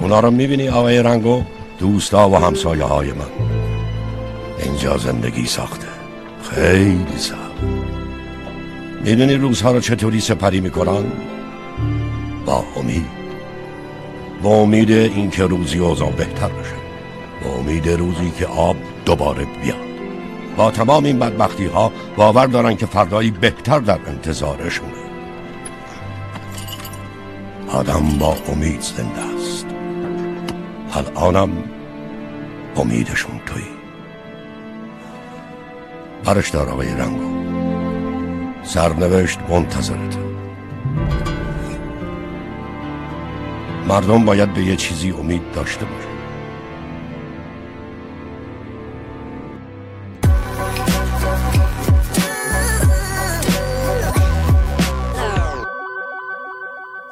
اونا رو میبینی آقای رنگو؟ دوستا و همسایه های من. اینجا زندگی ساخته، خیلی سخت. میدونی روزها رو چطوری سپری میکنن؟ با امید. با امید این که روزی اوضاع بهتر بشه، با امید روزی که آب دوباره بیاد. با تمام این بدبختی ها باور دارن که فردایی بهتر در انتظارشونه. آدم با امید زنده است. الانم امیدشون تویی. برش دار آقای رنگو، سرنوشت منتظرته. مردم باید به یه چیزی امید داشته باشه.